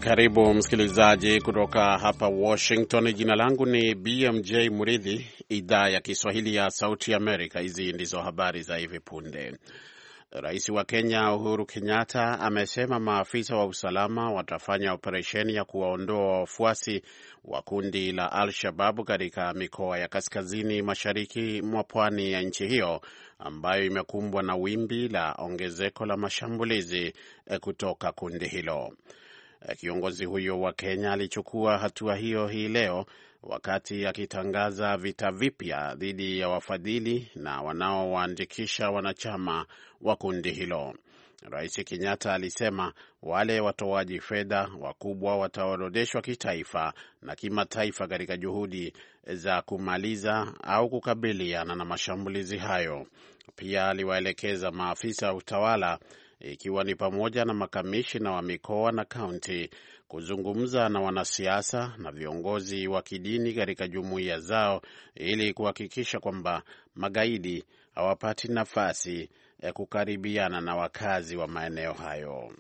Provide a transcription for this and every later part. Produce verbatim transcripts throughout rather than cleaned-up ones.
Karibu msikilizaji kutoka hapa Washington. Jina langu ni B M J Muridhi, idhaa ya Kiswahili ya Sauti Amerika. Hizi ndizo habari za hivi punde. Rais wa Kenya Uhuru Kenyatta amesema maafisa wa usalama watafanya operesheni ya kuwaondoa wafuasi wa kundi la Al-Shabaab katika mikoa ya kaskazini mashariki mwa pwani ya nchi hiyo ambayo imekumbwa na wimbi la ongezeko la mashambulizi kutoka kundi hilo. Kiongozi huyo wa Kenya alichukua hatua hiyo hii leo wakati akitangaza vita vipya dhidi ya wafadhili na wanaowaandikisha wanachama wa kundi hilo. Rais Kenyatta alisema wale watoaji fedha wakubwa wataorodheshwa kitaifa na kimataifa katika juhudi za kumaliza au kukabiliana na mashambulizi hayo. Pia aliwaelekeza maafisa wa utawala, ikiwa ni pamoja na makamishina wa mikoa na kaunti, kuzungumza na wanasiasa na viongozi wa kidini katika jumuiya zao ili kuhakikisha kwamba magaidi hawapati nafasi ya kukaribiana na wakazi wa maeneo hayo.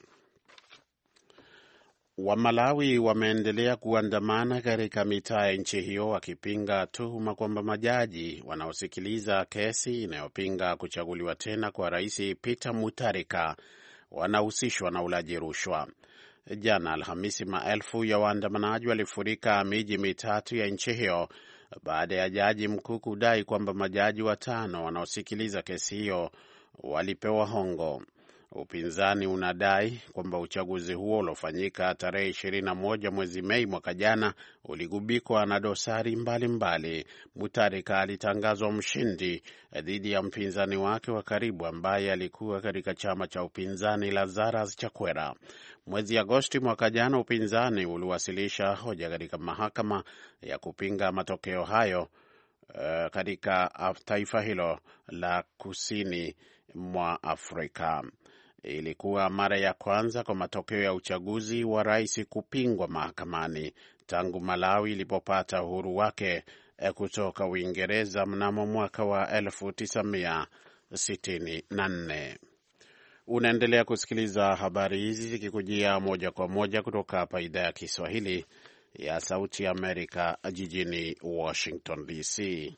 Wamalawi wameendelea kuandamana katika mitaa ya nchi hiyo wakipinga tuhuma kwamba majaji wanaosikiliza kesi inayopinga kuchaguliwa tena kwa Rais Peter Mutharika wanahusishwa na ulaji rushwa. Jana Alhamisi, maelfu ya waandamanaji walifurika miji mitatu ya nchi hiyo baada ya jaji mkuu kudai kwamba majaji watano wanaosikiliza kesi hiyo walipewa hongo. Upinzani unadai kwamba uchaguzi huo uliofanyika tarehe ishirini na moja mwezi Mei mwaka jana uligubikwa na dosari mbalimbali. Mutharika alitangazwa mshindi dhidi ya mpinzani wake wa karibu ambaye alikuwa katika chama cha upinzani Lazarus Chakwera. Mwezi Agosti mwaka jana upinzani uliwasilisha hoja katika mahakama ya kupinga matokeo hayo uh, katika taifa hilo la kusini mwa Afrika. Ilikuwa mara ya kwanza kwa matokeo ya uchaguzi wa rais kupingwa mahakamani tangu Malawi ilipopata uhuru wake kutoka Uingereza mnamo mwaka wa elfu tisa mia sitini na nne. Unaendelea kusikiliza habari hizi zikikujia moja kwa moja kutoka hapa idhaa ya Kiswahili ya Sauti ya Amerika jijini Washington D C.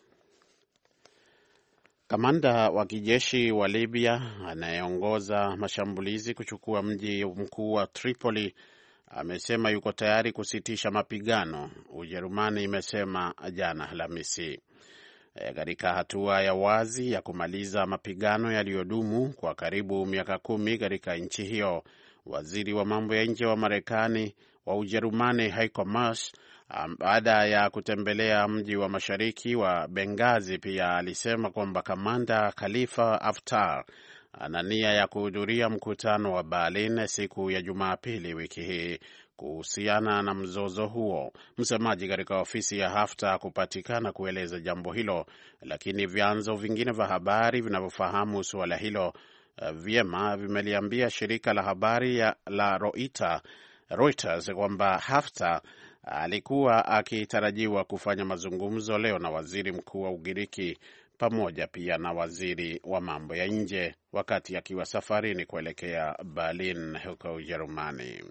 Kamanda wa kijeshi wa Libya anayeongoza mashambulizi kuchukua mji mkuu wa Tripoli amesema yuko tayari kusitisha mapigano, Ujerumani imesema jana Alhamisi. E, katika hatua ya wazi ya kumaliza mapigano yaliyodumu kwa karibu miaka kumi katika nchi hiyo, waziri wa mambo ya nje wa Marekani wa Ujerumani Heiko Maas, baada ya kutembelea mji wa mashariki wa Benghazi, pia alisema kwamba kamanda Khalifa Haftar ana nia ya kuhudhuria mkutano wa Berlin siku ya Jumapili wiki hii kuhusiana na mzozo huo. Msemaji katika ofisi ya Haftar kupatikana kueleza jambo hilo, lakini vyanzo vingine vya habari vinavyofahamu suala hilo vyema vimeliambia shirika la habari ya la Reuters, Reuters kwamba Haftar alikuwa akitarajiwa kufanya mazungumzo leo na waziri mkuu wa Ugiriki pamoja pia na waziri wa mambo ya nje wakati akiwa safarini kuelekea Berlin huko Ujerumani.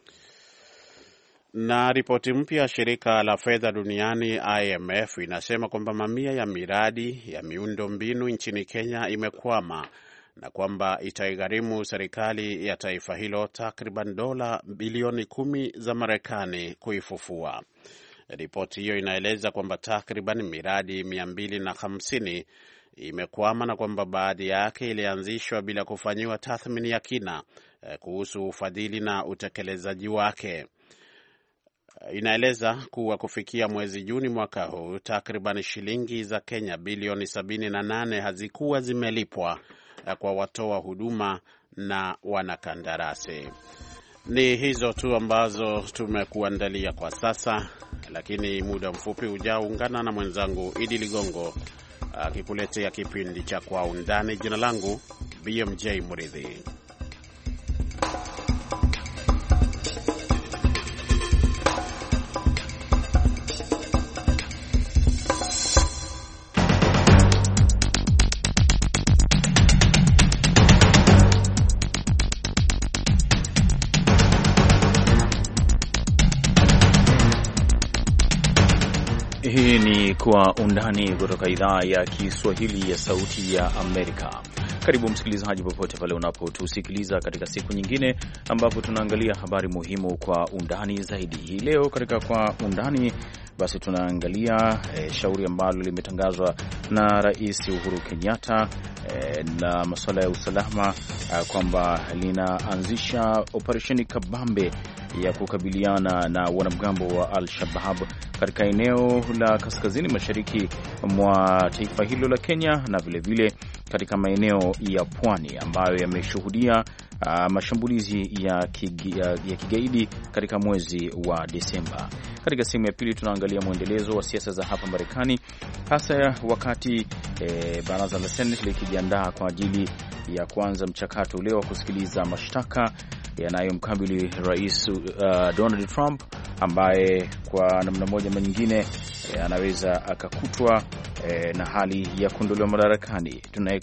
Na ripoti mpya ya shirika la fedha duniani I M F inasema kwamba mamia ya miradi ya miundo mbinu nchini Kenya imekwama na kwamba itaigharimu serikali ya taifa hilo takriban dola bilioni kumi za Marekani kuifufua. Ripoti hiyo inaeleza kwamba takriban miradi mia mbili na hamsini imekwama na kwamba baadhi yake ilianzishwa bila kufanyiwa tathmini ya kina kuhusu ufadhili na utekelezaji wake. Inaeleza kuwa kufikia mwezi Juni mwaka huu takriban shilingi za Kenya bilioni sabini na nane hazikuwa zimelipwa kwa watoa huduma na wanakandarasi. Ni hizo tu ambazo tumekuandalia kwa sasa, lakini muda mfupi ujao ungana na mwenzangu Idi Ligongo akikuletea kipindi cha Kwa Undani. Jina langu B M J Muridhi. Kwa Undani kutoka idhaa ya Kiswahili ya Sauti ya Amerika. Karibu msikilizaji, popote pale unapotusikiliza katika siku nyingine ambapo tunaangalia habari muhimu kwa undani zaidi. Hii leo katika Kwa Undani basi tunaangalia e, shauri ambalo limetangazwa na Rais Uhuru Kenyatta e, na masuala ya usalama kwamba linaanzisha operesheni kabambe ya kukabiliana na wanamgambo wa Al-Shabaab katika eneo la kaskazini mashariki mwa taifa hilo la Kenya na vile vile katika maeneo ya pwani ambayo yameshuhudia uh, mashambulizi ya, kigi, ya, ya kigaidi katika mwezi wa Desemba. Katika sehemu ya pili tunaangalia mwendelezo wa siasa za hapa Marekani, hasa wakati eh, baraza la Senate likijiandaa kwa ajili ya kuanza mchakato leo wa kusikiliza mashtaka yanayomkabili Rais uh, Donald Trump ambaye kwa namna moja ama nyingine eh, anaweza akakutwa eh, na hali ya kuondolewa madarakani.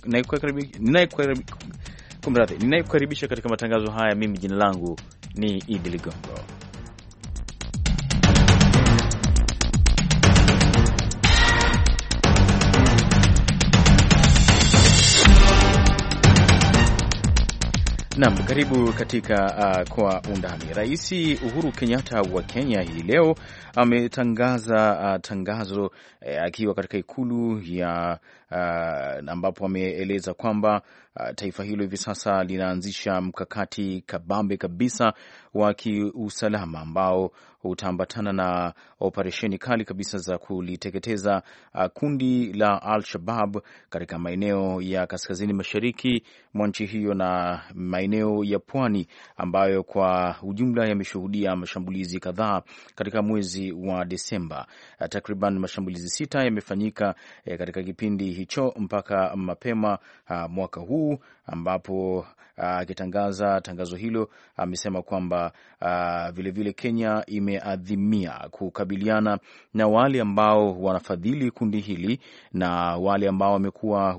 Ninayekukaribisha katika matangazo haya, mimi jina langu ni Idi Ligongo. Naam, karibu katika uh, Kwa Undani. Rais Uhuru Kenyatta wa Kenya hii leo ametangaza uh, tangazo uh, akiwa katika ikulu ya uh, ambapo ameeleza kwamba uh, taifa hilo hivi sasa linaanzisha mkakati kabambe kabisa wa kiusalama ambao utaambatana na operesheni kali kabisa za kuliteketeza uh, kundi la Al-Shabaab katika maeneo ya kaskazini mashariki mwa nchi hiyo na maeneo ya pwani ambayo kwa ujumla yameshuhudia mashambulizi kadhaa katika mwezi wa Desemba. Uh, takriban mashambulizi sita yamefanyika uh, katika kipindi hicho mpaka mapema uh, mwaka huu ambapo akitangaza uh, tangazo hilo amesema uh, kwamba uh, vile vile Kenya imeadhimia kukabiliana na wale ambao wanafadhili kundi hili na wale ambao wamekuwa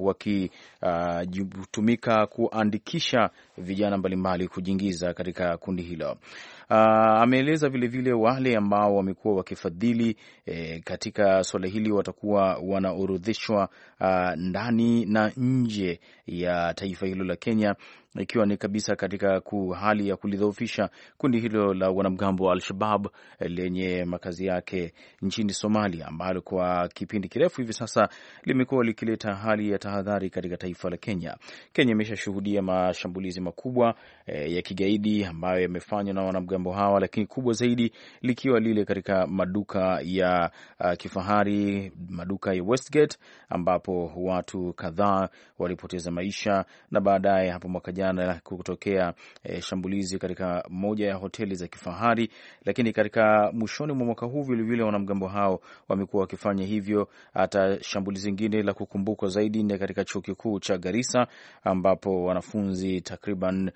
wakitumika uh, kuandikisha vijana mbalimbali kujiingiza katika kundi hilo. Uh, ameeleza vile vile wale ambao wamekuwa wakifadhili eh, katika swala hili watakuwa wanaorodheshwa uh, ndani na nje ya taifa hilo la Kenya, ikiwa ni kabisa katika hali ya kulidhoofisha kundi hilo la wanamgambo wa Al-Shabaab lenye makazi yake nchini Somalia, ambalo kwa kipindi kirefu hivi sasa limekuwa likileta hali ya tahadhari katika taifa la Kenya. Kenya imeshashuhudia mashambulizi makubwa eh, ya kigaidi ambayo yamefanywa na wanamgambo hawa, lakini kubwa zaidi likiwa lile katika maduka ya uh, kifahari, maduka ya Westgate, ambapo watu kadhaa walipoteza maisha na baadaye hapo mwaka jana kutokea eh, shambulizi katika moja ya hoteli za kifahari. Lakini katika mwishoni mwa mwaka huu vile vile wanamgambo hao wamekuwa wakifanya hivyo. Hata shambulizi lingine la kukumbukwa zaidi ni katika chuo kikuu cha Garissa ambapo wanafunzi takriban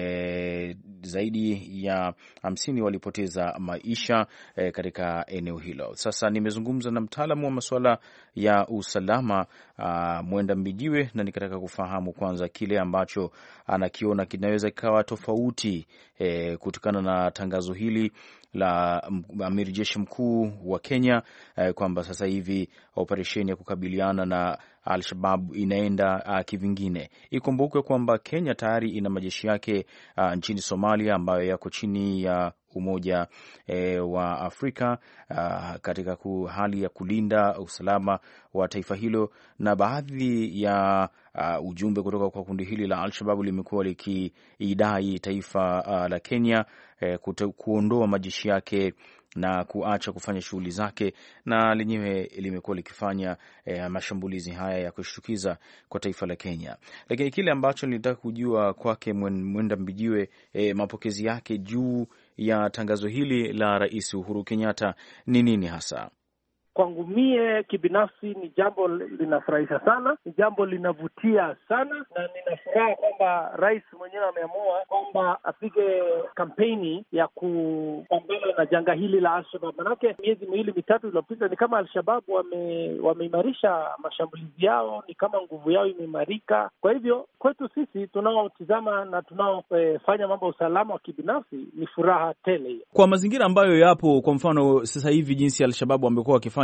eh, zaidi ya hamsini walipoteza maisha eh, katika eneo hilo. Sasa nimezungumza na mtaalamu wa masuala ya usalama uh, Mwenda Mbijiwe, na nikataka kufahamu kwanza kile ambacho anakiona kinaweza kikawa tofauti eh, kutokana na tangazo hili la Amiri Jeshi Mkuu wa Kenya eh, kwamba sasa hivi operesheni ya kukabiliana na Al-Shabaab inaenda uh, kivingine. Ikumbukwe kwamba Kenya tayari ina majeshi yake uh, nchini Somalia ambayo yako chini ya Umoja e, wa Afrika uh, katika hali ya kulinda usalama wa taifa hilo, na baadhi ya uh, ujumbe kutoka kwa kundi hili la Al-Shabaab limekuwa likiidai taifa uh, la Kenya eh, kuondoa majeshi yake na kuacha kufanya shughuli zake, na lenyewe limekuwa likifanya eh, mashambulizi haya ya kushtukiza kwa taifa la Kenya. Lakini kile ambacho nilitaka kujua kwake Mwenda Mbijiwe, eh, mapokezi yake juu ya tangazo hili la Rais Uhuru Kenyatta ni nini hasa? Kwangu mie kibinafsi ni jambo linafurahisha sana, ni jambo linavutia sana, na ninafuraha kwamba rais mwenyewe ameamua kwamba apige kampeni ya kupambana na janga hili la Al-Shabaab. Manake miezi miwili mitatu iliyopita ni kama Al-Shabaab wame wameimarisha mashambulizi yao, ni kama nguvu yao imeimarika. Kwa hivyo kwetu sisi tunaotizama na tunaofanya e, mambo ya usalama wa kibinafsi ni furaha tele hiyo. Kwa mazingira ambayo yapo, kwa mfano sasa hivi jinsi Al-Shabaab wamekuwa wakifanya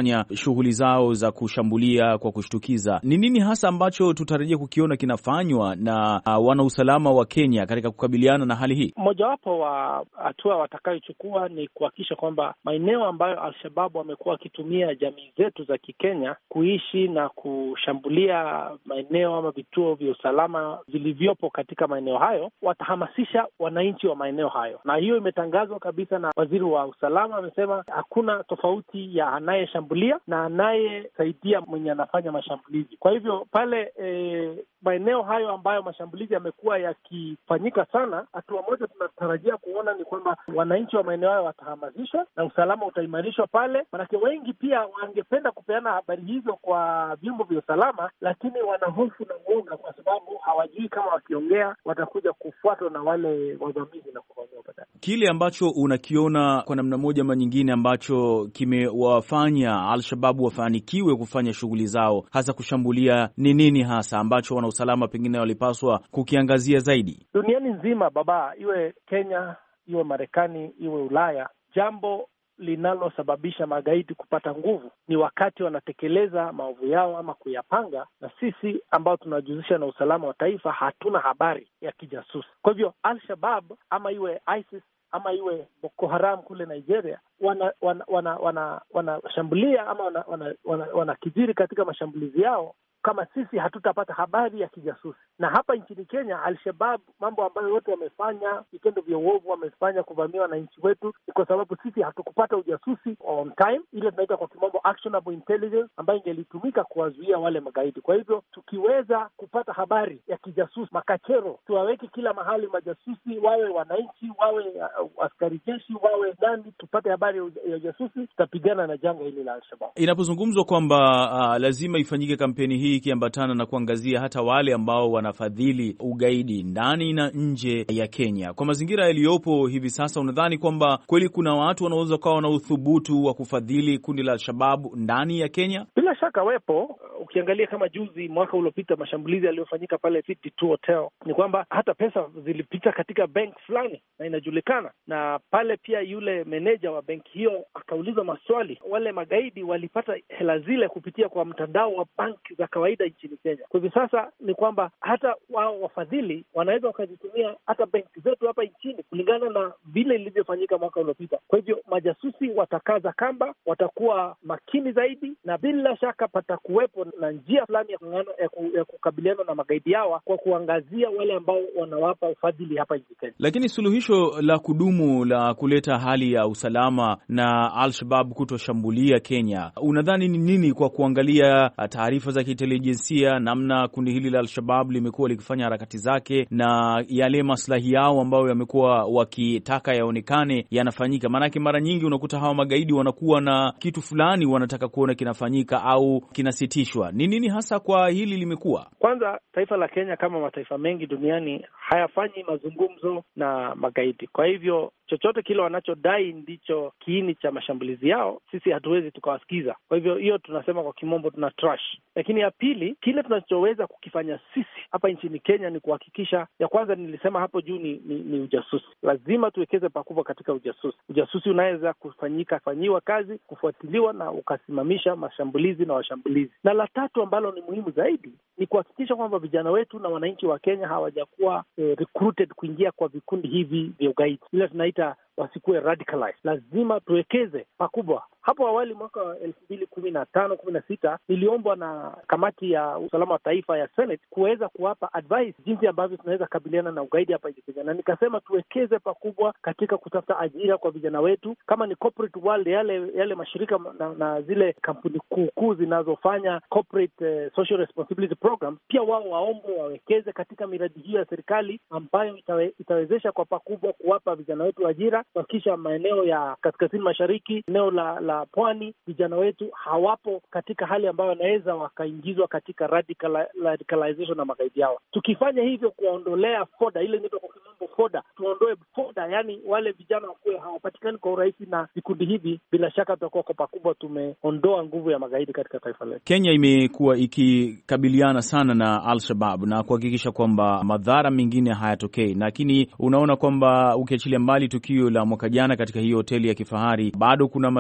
kufanya shughuli zao za kushambulia kwa kushtukiza. Ni nini hasa ambacho tutarajia kukiona kinafanywa na uh, wanausalama wa Kenya katika kukabiliana na hali hii? Mojawapo wa hatua watakayochukua ni kuhakikisha kwamba maeneo ambayo Al-Shabaab wamekuwa wakitumia jamii zetu za Kikenya kuishi na kushambulia maeneo ama vituo vya usalama vilivyopo katika maeneo hayo, watahamasisha wananchi wa maeneo hayo, na hiyo imetangazwa kabisa na waziri wa usalama. Amesema hakuna tofauti ya anayeshambulia na anayesaidia mwenye anafanya mashambulizi. Kwa hivyo pale e, maeneo hayo ambayo mashambulizi yamekuwa yakifanyika sana, hatua moja tunatarajia kuona ni kwamba wananchi wa maeneo hayo watahamasishwa na usalama utaimarishwa pale. Manake wengi pia wangependa kupeana habari hizo kwa vyombo vya usalama, lakini wana hofu na uoga kwa sababu hawajui kama wakiongea watakuja kufuatwa na wale wavamizi na kufanywa baadaye. Kile ambacho unakiona kwa namna moja ama nyingine ambacho kimewafanya Al-Shabaab wafanikiwe kufanya shughuli zao hasa kushambulia ni nini hasa ambacho wana usalama pengine walipaswa kukiangazia zaidi? Duniani nzima baba, iwe Kenya, iwe Marekani, iwe Ulaya, jambo linalosababisha magaidi kupata nguvu ni wakati wanatekeleza maovu yao ama kuyapanga, na sisi ambao tunajihusisha na usalama wa taifa hatuna habari ya kijasusi. Kwa hivyo Al-Shabaab ama iwe ISIS ama iwe Boko Haram kule Nigeria wana wana wana wanashambulia wana ama wanakidhiri wana, wana, wana katika mashambulizi yao kama sisi hatutapata habari ya kijasusi. Na hapa nchini Kenya, Al-Shabaab mambo ambayo wote wamefanya, vitendo vya uovu wamefanya kuvamia wananchi wetu, ni kwa sababu sisi hatukupata ujasusi on time, ile tunaita kwa kimombo actionable intelligence, ambayo ingelitumika kuwazuia wale magaidi. Kwa hivyo tukiweza kupata habari ya kijasusi, makachero tuwaweke kila mahali, majasusi wawe wananchi, wawe uh, askari jeshi, wawe nani, tupate habari ya ujasusi, tutapigana na janga hili la Al-Shabaab. Inapozungumzwa kwamba uh, lazima ifanyike kampeni hii ikiambatana na kuangazia hata wale ambao wanafadhili ugaidi ndani na nje ya Kenya, kwa mazingira yaliyopo hivi sasa, unadhani kwamba kweli kuna watu wanaweza kuwa na uthubutu wa kufadhili kundi la Al-Shabaab ndani ya Kenya? Bila shaka wepo. Ukiangalia kama juzi mwaka uliopita mashambulizi yaliyofanyika pale City two Hotel, ni kwamba hata pesa zilipita katika bank fulani na inajulikana, na pale pia yule meneja wa benki hiyo akauliza maswali. Wale magaidi walipata hela zile kupitia kwa mtandao wa banki za kawaida nchini Kenya. Kwa hivyo sasa ni kwamba hata wao wafadhili wanaweza wakazitumia hata benki zetu hapa nchini kulingana na vile ilivyofanyika mwaka uliopita. Kwa hivyo majasusi watakaza kamba, watakuwa makini zaidi, na bila shaka patakuwepo na njia fulani ya, ya, ku, ya kukabiliana na magaidi hawa kwa kuangazia wale ambao wanawapa ufadhili hapa nchini Kenya. Lakini suluhisho la kudumu la kuleta hali ya usalama na Al-Shabaab kutoshambulia Kenya, unadhani ni nini, kwa kuangalia taarifa za intelijensia, namna kundi hili la Al-Shabaab limekuwa likifanya harakati zake na yale maslahi yao ambayo yamekuwa wakitaka yaonekane yanafanyika? Maanake mara nyingi unakuta hawa magaidi wanakuwa na kitu fulani wanataka kuona kinafanyika au kinasitishwa. Ni nini hasa kwa hili limekuwa? Kwanza, taifa la Kenya kama mataifa mengi duniani hayafanyi mazungumzo na magaidi. Kwa hivyo chochote kile wanachodai ndicho kiini cha mashambulizi yao, sisi hatuwezi tukawasikiza. Kwa hivyo hiyo tunasema kwa kimombo tuna trash. Lakini ya pili, kile tunachoweza kukifanya sisi hapa nchini Kenya ni kuhakikisha, ya kwanza nilisema hapo juu ni, ni, ni ujasusi. Lazima tuwekeze pakubwa katika ujasusi. Ujasusi unaweza kufanyika, fanyiwa kazi, kufuatiliwa na ukasimamisha mashambulizi na washambulizi. Na la tatu ambalo ni muhimu zaidi ni kuhakikisha kwamba vijana wetu na wananchi wa Kenya hawajakuwa eh, recruited kuingia kwa vikundi hivi vya ugaidi. Ile tunaita wasikuwe radicalized. Lazima tuwekeze pakubwa. Hapo awali mwaka wa elfu mbili kumi na tano kumi na sita niliombwa na kamati ya usalama wa taifa ya Senate kuweza kuwapa advice jinsi ambavyo tunaweza kabiliana na ugaidi hapa nchini Kenya, na nikasema tuwekeze pakubwa katika kutafuta ajira kwa vijana wetu, kama ni corporate world, yale yale mashirika na, na zile kampuni kuu kuu zinazofanya corporate uh, social responsibility program, pia wao waombe wawekeze katika miradi hiyo ya serikali ambayo itawe, itawezesha kwa pakubwa kuwapa vijana wetu ajira, kuhakikisha maeneo ya kaskazini mashariki, eneo la, la pwani, vijana wetu hawapo katika hali ambayo wanaweza wakaingizwa katika radical, radicalization na magaidi yao. Tukifanya hivyo, kuwaondolea foda, ile inaitwa kwa kimombo foda, tuondoe foda, yani wale vijana wakuwe hawapatikani kwa urahisi na vikundi hivi, bila shaka tutakuwa kwa pakubwa tumeondoa nguvu ya magaidi katika taifa letu. Kenya imekuwa ikikabiliana sana na Al-Shabaab na kuhakikisha kwamba madhara mengine hayatokei, lakini unaona kwamba ukiachilia mbali tukio la mwaka jana katika hiyo hoteli ya kifahari, bado kuna matukio mengine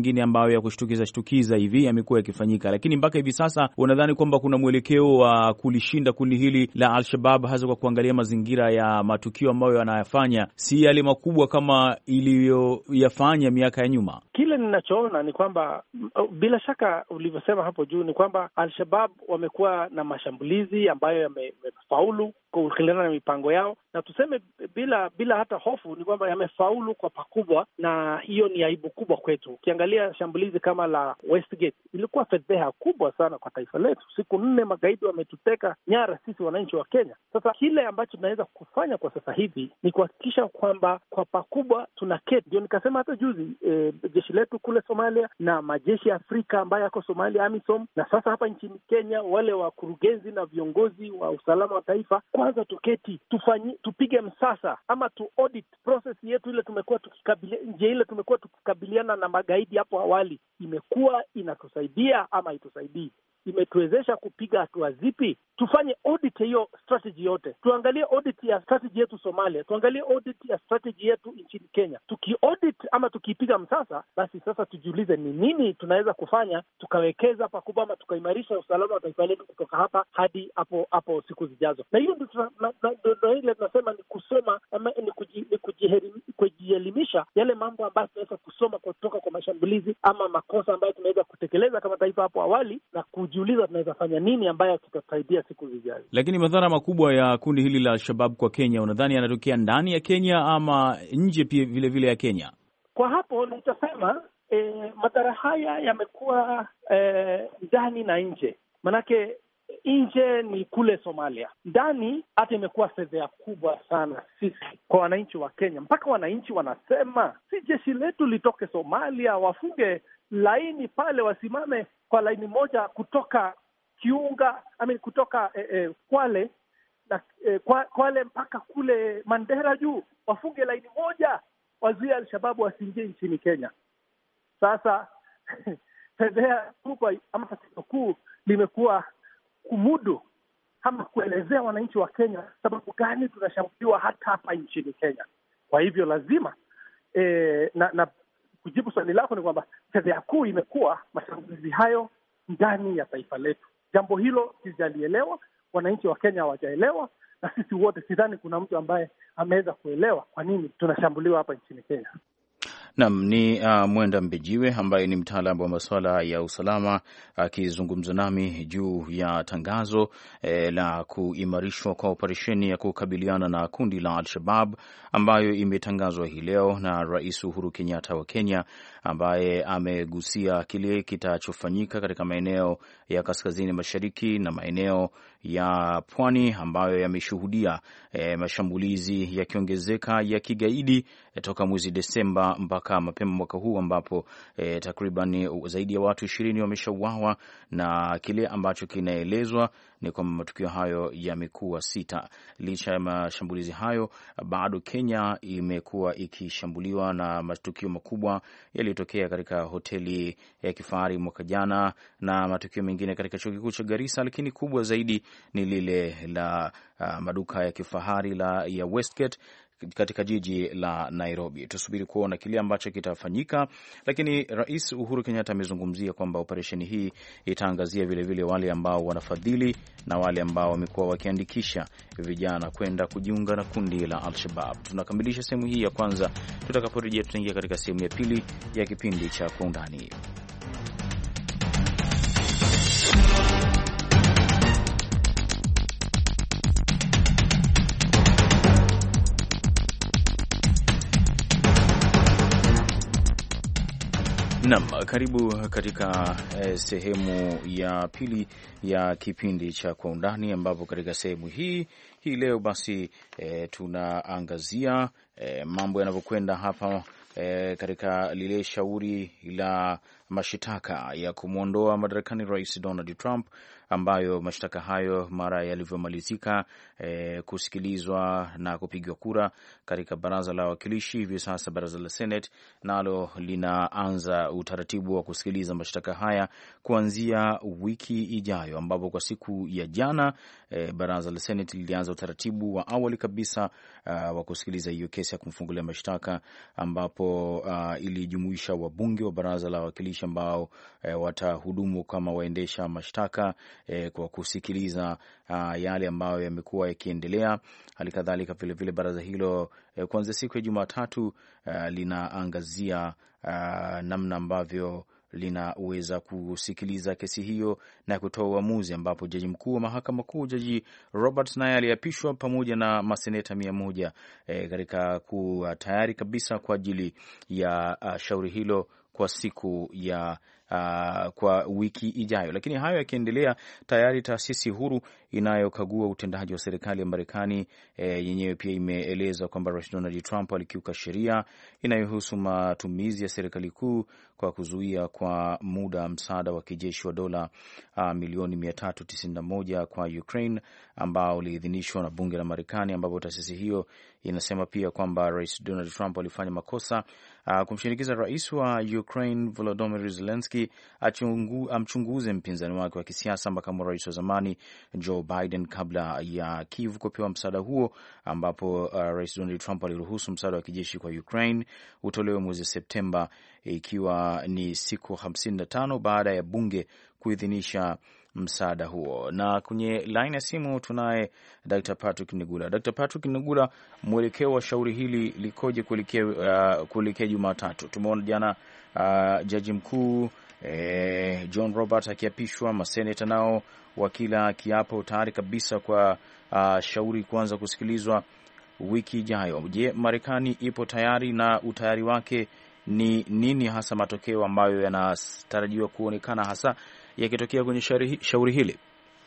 mengine ambayo ya kushtukiza shtukiza hivi yamekuwa yakifanyika, lakini mpaka hivi sasa unadhani kwamba kuna mwelekeo wa kulishinda kundi hili la Al-Shabaab, hasa kwa kuangalia mazingira ya matukio ambayo yanayafanya si yale makubwa kama iliyoyafanya miaka ya nyuma? Kile ninachoona ni kwamba bila shaka ulivyosema hapo juu ni kwamba Al-Shabaab wamekuwa na mashambulizi ambayo yamefaulu kulingana na mipango yao, na tuseme bila bila hata hofu ni kwamba yamefaulu kwa pakubwa, na hiyo ni aibu kubwa kwetu. Ukiangalia shambulizi kama la Westgate ilikuwa fedheha kubwa sana kwa taifa letu. Siku nne magaidi wametuteka nyara sisi wananchi wa Kenya. Sasa kile ambacho tunaweza kufanya kwa sasa hivi ni kuhakikisha kwamba kwa pakubwa tunaketi. Ndio nikasema hata juzi e, jeshi letu kule Somalia na majeshi ya Afrika ambayo yako Somalia, AMISOM, na sasa hapa nchini Kenya wale wakurugenzi na viongozi wa usalama wa taifa, kwanza tuketi tufanyi, tupige msasa ama tu audit process yetu ile tumekuwa tukikabiliana, nje ile tumekuwa tukikabiliana na magaidi hapo awali, imekuwa inatusaidia ama haitusaidii? Imetuwezesha kupiga hatua zipi? Tufanye audit hiyo strategy yote, tuangalie audit ya strategy yetu Somalia, tuangalie audit ya strategy yetu nchini Kenya. Tuki-audit ama tukipiga msasa, basi sasa tujiulize ni nini tunaweza kufanya tukawekeza pakubwa ama tukaimarisha usalama wa taifa letu kutoka hapa hadi hapo hapo siku zijazo. Na hiyo ndio ile tunasema ni kusoma ama ni, kuji, ni kujielimisha yale mambo ambayo tunaweza kusoma kutoka kwa mashambulizi ama makosa ambayo tunaweza kutekeleza kama taifa hapo awali, na kujiuliza tunaweza fanya nini ambayo kitasaidia siku zijazo. Lakini madhara makubwa ya kundi hili la Al-Shabaab kwa Kenya, unadhani yanatokea ndani ya Kenya ama nje pia vile vile ya Kenya? Kwa hapo nitasema e, madhara haya yamekuwa e, ndani na nje. Manake nje ni kule Somalia, ndani hata imekuwa fedheha kubwa sana sisi kwa wananchi wa Kenya. Mpaka wananchi wanasema si jeshi letu litoke Somalia, wafunge laini pale, wasimame kwa laini moja kutoka Kiunga, I mean, kutoka eh, eh, Kwale na eh, Kwale mpaka kule Mandera juu, wafunge laini moja, wazuia Al-Shabaab wasiingie nchini Kenya. Sasa fedheha kubwa ama tatizo kuu limekuwa kumudu ama kuelezea wananchi wa Kenya sababu gani tunashambuliwa hata hapa nchini Kenya. Kwa hivyo lazima eh, na, na kujibu swali lako ni kwamba fedheha kuu imekuwa mashambulizi hayo ndani ya taifa letu. Jambo hilo sijalielewa, wananchi wa Kenya hawajaelewa, na sisi wote sidhani kuna mtu ambaye ameweza kuelewa kwa nini tunashambuliwa hapa nchini Kenya. Naam, ni uh, Mwenda Mbejiwe ambaye ni mtaalamu wa masuala ya usalama akizungumza uh, nami juu ya tangazo eh, la kuimarishwa kwa operesheni ya kukabiliana na kundi la Al-Shabaab ambayo imetangazwa hii leo na Rais Uhuru Kenyatta wa Kenya, ambaye amegusia kile kitachofanyika katika maeneo ya kaskazini mashariki na maeneo ya pwani ambayo yameshuhudia eh, mashambulizi yakiongezeka ya kigaidi eh, toka mwezi Desemba mpaka mapema mwaka huu, ambapo eh, takriban zaidi ya watu ishirini wameshauawa, na kile ambacho kinaelezwa ni kwamba matukio hayo yamekuwa sita. Licha ya mashambulizi hayo, bado Kenya imekuwa ikishambuliwa na matukio makubwa yaliyotokea katika hoteli ya kifahari mwaka jana na matukio mengine katika chuo kikuu cha Garissa, lakini kubwa zaidi ni lile la uh, maduka ya kifahari la ya Westgate katika jiji la Nairobi. Tusubiri kuona kile ambacho kitafanyika, lakini Rais Uhuru Kenyatta amezungumzia kwamba operesheni hii itaangazia vile vile wale ambao wanafadhili na wale ambao wamekuwa wakiandikisha vijana kwenda kujiunga na kundi la Al-Shabaab. Tunakamilisha sehemu hii ya kwanza. Tutakaporejea tutaingia katika sehemu ya pili ya kipindi cha Kwa Undani. Naam, karibu katika eh, sehemu ya pili ya kipindi cha Kwa Undani, ambapo katika sehemu hii hii leo basi eh, tunaangazia eh, mambo yanavyokwenda hapa eh, katika lile shauri la mashitaka ya kumwondoa madarakani Rais Donald Trump ambayo mashtaka hayo mara yalivyomalizika e, kusikilizwa na kupigwa kura katika baraza la wawakilishi, hivi sasa baraza la Senate nalo linaanza utaratibu wa kusikiliza mashtaka haya kuanzia wiki ijayo, ambapo kwa siku ya jana e, baraza la Senate lilianza utaratibu wa awali kabisa uh, wa kusikiliza hiyo kesi ya kumfungulia mashtaka, ambapo uh, ilijumuisha wabunge wa baraza la wawakilishi ambao e, watahudumu kama waendesha mashtaka e, kwa kusikiliza uh, yale ambayo yamekuwa yakiendelea. Halikadhalika vile vile baraza hilo e, kuanzia siku ya Jumatatu uh, linaangazia uh, namna ambavyo linaweza kusikiliza kesi hiyo na kutoa uamuzi, ambapo jaji mkuu wa mahakama kuu Jaji Roberts naye aliapishwa pamoja na maseneta mia moja e, katika kuwa tayari kabisa kwa ajili ya uh, shauri hilo kwa siku ya Uh, kwa wiki ijayo. Lakini hayo yakiendelea, tayari taasisi huru inayokagua utendaji wa serikali ya Marekani e, yenyewe pia imeeleza kwamba Rais Donald Trump alikiuka sheria inayohusu matumizi ya serikali kuu kwa kuzuia kwa muda msaada wa kijeshi wa dola uh, milioni mia tatu tisini na moja kwa Ukraine ambao uliidhinishwa na bunge la Marekani, ambapo taasisi hiyo inasema pia kwamba Rais Donald Trump alifanya makosa uh, kumshinikiza rais wa Ukraine Volodymyr Zelensky achungu, amchunguze mpinzani wake wa kisiasa, makamu wa rais wa zamani Joe Biden, kabla ya Kiev kupewa msaada huo, ambapo uh, Rais Donald Trump aliruhusu msaada wa kijeshi kwa Ukraine utolewe mwezi Septemba, ikiwa ni siku hamsini na tano baada ya bunge kuidhinisha msaada huo. Na kwenye line ya simu tunaye Doctor Patrick Nigula. Doctor Patrick Nigula, mwelekeo wa shauri hili likoje kuelekea uh, kuelekea Jumatatu? Tumeona jana uh, jaji mkuu eh, John Roberts akiapishwa, maseneta nao wakila kiapo tayari kabisa kwa uh, shauri kuanza kusikilizwa wiki ijayo. Je, Marekani ipo tayari na utayari wake ni nini hasa, matokeo ambayo yanatarajiwa kuonekana hasa yakitokea kwenye shauri hili?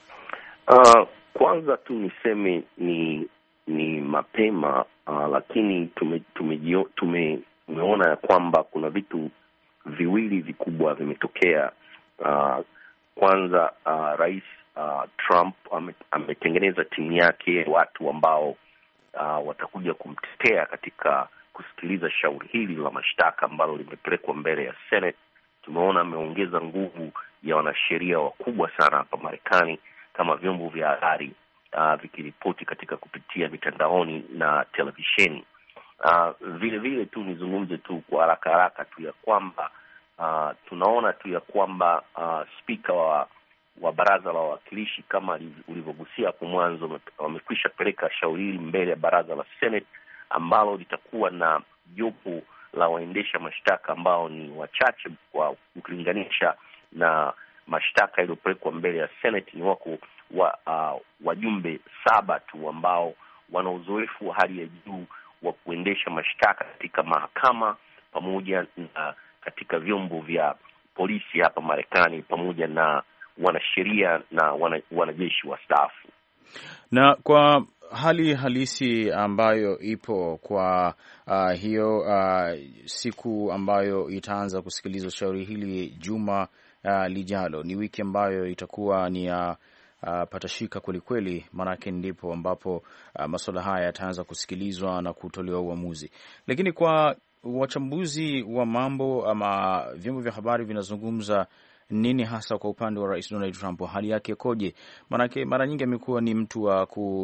Uh, kwanza tu niseme ni ni mapema uh, lakini tume, tume, tume, tumeona ya kwamba kuna vitu viwili vikubwa vimetokea. Uh, kwanza uh, Rais uh, Trump ametengeneza timu yake, watu ambao uh, watakuja kumtetea katika kusikiliza shauri hili la mashtaka ambalo limepelekwa mbele ya Senate. Tumeona ameongeza nguvu ya wanasheria wakubwa sana hapa Marekani, kama vyombo vya habari uh, vikiripoti katika kupitia mitandaoni na televisheni. Uh, vile vile tu nizungumze tu kwa haraka haraka tu ya kwamba uh, tunaona tu ya kwamba uh, spika wa wa baraza la wawakilishi, kama ulivyogusia hapo mwanzo, wamekwisha peleka shauri hili mbele ya baraza la Senate, ambalo litakuwa na jopo la waendesha mashtaka ambao ni wachache kwa ukilinganisha na mashtaka yaliyopelekwa mbele ya Senate. Ni wako wa, uh, wajumbe saba tu ambao wana uzoefu wa hali ya juu wa kuendesha mashtaka katika mahakama pamoja na katika vyombo vya polisi hapa Marekani, pamoja na wanasheria na wana, wanajeshi wastaafu. Na kwa hali halisi ambayo ipo kwa uh, hiyo uh, siku ambayo itaanza kusikilizwa shauri hili juma uh, lijalo, ni wiki ambayo itakuwa ni ya uh, patashika kwelikweli, manake ndipo ambapo uh, masuala haya yataanza kusikilizwa na kutolewa uamuzi. Lakini kwa wachambuzi wa mambo ama vyombo vya habari vinazungumza nini hasa kwa upande wa Rais Donald Trump, hali yake koje? Manake mara nyingi amekuwa ni mtu wa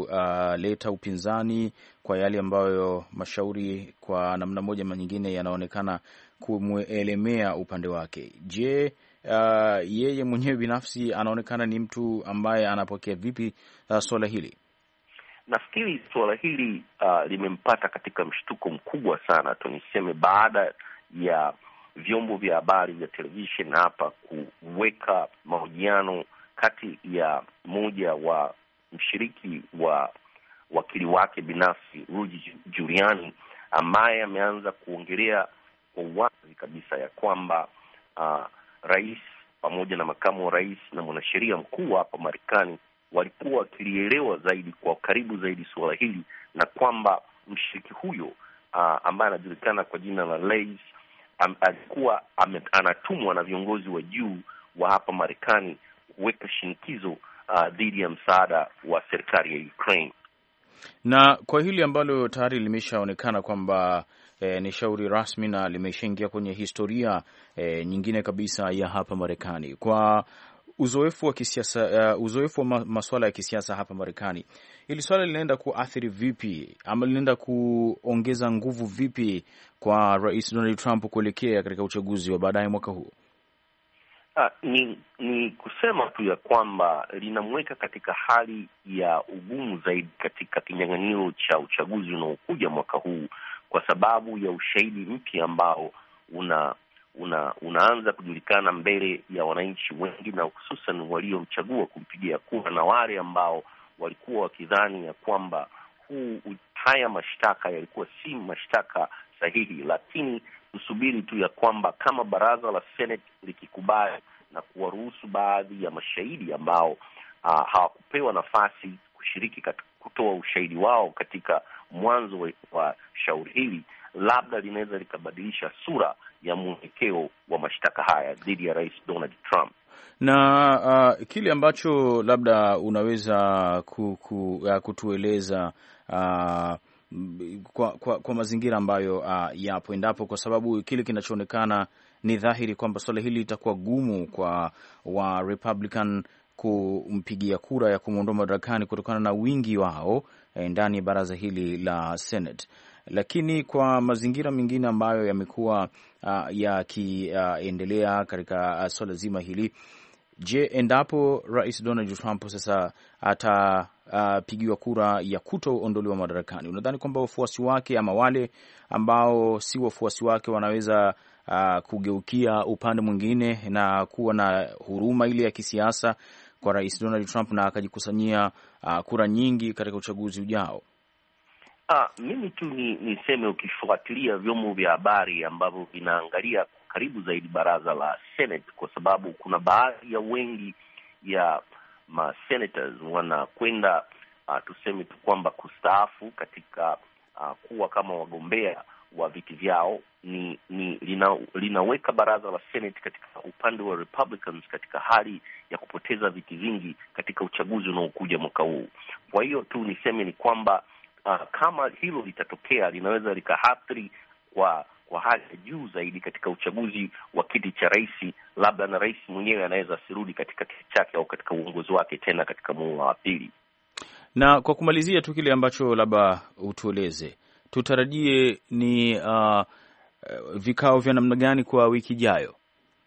kuleta uh, upinzani kwa yale ambayo mashauri kwa namna moja ama nyingine yanaonekana kumwelemea upande wake. Je, uh, yeye mwenyewe binafsi anaonekana ni mtu ambaye anapokea vipi uh, swala hili? Nafikiri swala hili uh, limempata katika mshtuko mkubwa sana, tuniseme, baada ya vyombo vya habari vya television hapa kuweka mahojiano kati ya moja wa mshiriki wa wakili wake binafsi Rudy Giuliani, ambaye ameanza kuongelea kwa wazi kabisa ya kwamba uh, rais pamoja na makamu wa rais na mwanasheria mkuu hapa Marekani walikuwa wakilielewa zaidi kwa karibu zaidi suala hili, na kwamba mshiriki huyo uh, ambaye anajulikana kwa jina la Lays Am, alikuwa ame, anatumwa na viongozi wa juu wa hapa Marekani kuweka shinikizo uh, dhidi ya msaada wa serikali ya Ukraine. Na kwa hili ambalo tayari limeshaonekana kwamba E, ni shauri rasmi na limeshaingia kwenye historia e, nyingine kabisa ya hapa Marekani. Kwa uzoefu wa kisiasa, uh, uzoefu wa masuala ya kisiasa hapa Marekani, hili swala linaenda kuathiri vipi ama linaenda kuongeza nguvu vipi kwa Rais Donald Trump kuelekea katika uchaguzi wa baadaye mwaka huu? Ah, ni ni kusema tu ya kwamba linamweka katika hali ya ugumu zaidi katika kinyang'anyiro cha uchaguzi unaokuja mwaka huu, kwa sababu ya ushahidi mpya ambao una, una unaanza kujulikana mbele ya wananchi wengi, na hususan waliomchagua kumpigia kura, na wale ambao walikuwa wakidhani ya kwamba huu haya mashtaka yalikuwa si mashtaka sahihi. Lakini tusubiri tu ya kwamba kama baraza la Senate likikubali na kuwaruhusu baadhi ya mashahidi ambao uh, hawakupewa nafasi kushiriki katika kutoa ushahidi wao katika mwanzo wa, wa shauri hili, labda linaweza likabadilisha sura ya mwelekeo wa mashtaka haya dhidi ya Rais Donald Trump. Na uh, kile ambacho labda unaweza ku, ku, uh, kutueleza uh, kwa, kwa, kwa mazingira ambayo uh, yapo endapo, kwa sababu kile kinachoonekana ni dhahiri kwamba swala hili litakuwa gumu kwa wa Republican kumpigia kura ya kumwondoa madarakani kutokana na wingi wao eh, ndani ya baraza hili la Senate. Lakini kwa mazingira mengine ambayo yamekuwa uh, yakiendelea uh, katika uh, swala zima hili, je, endapo Rais Donald Trump sasa atapigiwa uh, kura ya kutoondolewa madarakani, unadhani kwamba wafuasi wake ama wale ambao si wafuasi wake wanaweza uh, kugeukia upande mwingine na kuwa na huruma ile ya kisiasa kwa Rais Donald Trump na akajikusanyia uh, kura nyingi katika uchaguzi ujao? Ah, mimi tu ni niseme, ukifuatilia vyombo vya habari ambavyo vinaangalia karibu zaidi baraza la Senate, kwa sababu kuna baadhi ya wengi ya ma senators wanakwenda uh, tuseme tu kwamba kustaafu katika uh, kuwa kama wagombea wa viti vyao, ni, ni lina, linaweka baraza la Senate katika upande wa Republicans katika hali ya kupoteza viti vingi katika uchaguzi unaokuja mwaka huu. Kwa hiyo tu niseme ni kwamba uh, kama hilo litatokea, linaweza likaathiri kwa kwa hali ya juu zaidi katika uchaguzi wa kiti cha rais, labda na rais mwenyewe anaweza asirudi katika kiti chake au katika uongozi wake tena katika muhula wa pili. Na kwa kumalizia tu, kile ambacho labda utueleze, tutarajie ni uh, vikao vya namna gani kwa wiki ijayo?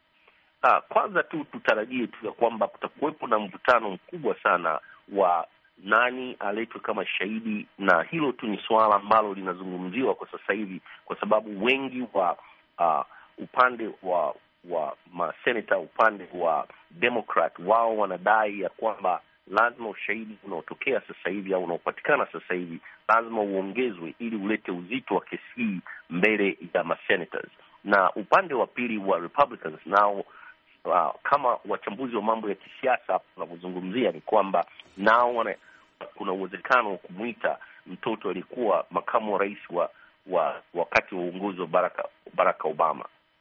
Uh, kwanza tu tutarajie tu ya kwamba kutakuwepo na mvutano mkubwa sana wa nani aletwe kama shahidi, na hilo tu ni swala ambalo linazungumziwa kwa sasa hivi, kwa sababu wengi wa uh, upande wa wa maseneta, upande wa Democrat, wao wanadai ya kwamba lazima ushahidi unaotokea sasa hivi au unaopatikana sasa hivi lazima uongezwe ili ulete uzito wa kesi hii mbele ya masenators. Na upande wa pili wa Republicans nao, uh, kama wachambuzi wa mambo ya kisiasa wanavyozungumzia, ni kwamba nao wana, kuna uwezekano wa kumwita mtoto alikuwa makamu wa rais wa, wa wakati wa uongozi wa Barack, Barack Obama.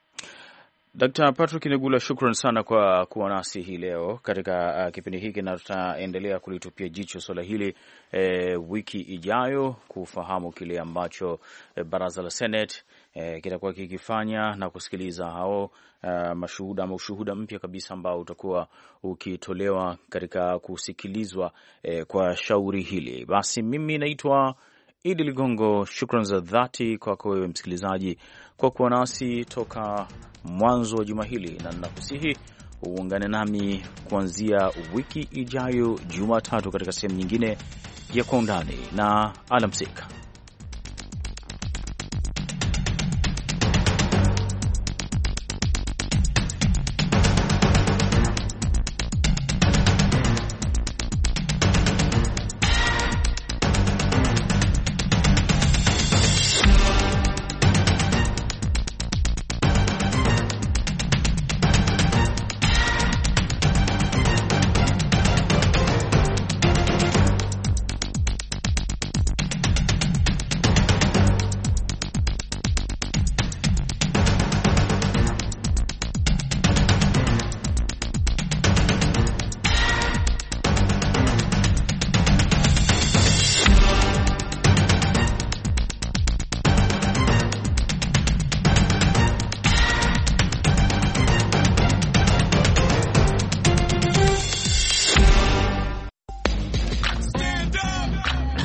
Daktari Patrick Nigula, shukran sana kwa kuwa nasi hii leo katika uh, kipindi hiki, na tutaendelea kulitupia jicho swala hili e, wiki ijayo kufahamu kile ambacho e, baraza la Senate e, kitakuwa kikifanya na kusikiliza hao uh, mashuhuda ama ushuhuda mpya kabisa ambao utakuwa ukitolewa katika kusikilizwa e, kwa shauri hili. Basi mimi naitwa Idi Ligongo, shukran za dhati kwako wewe msikilizaji kwa kuwa nasi toka mwanzo wa juma hili, na ninakusihi uungane nami kuanzia wiki ijayo Jumatatu katika sehemu nyingine ya Kwa Undani, na alamsika.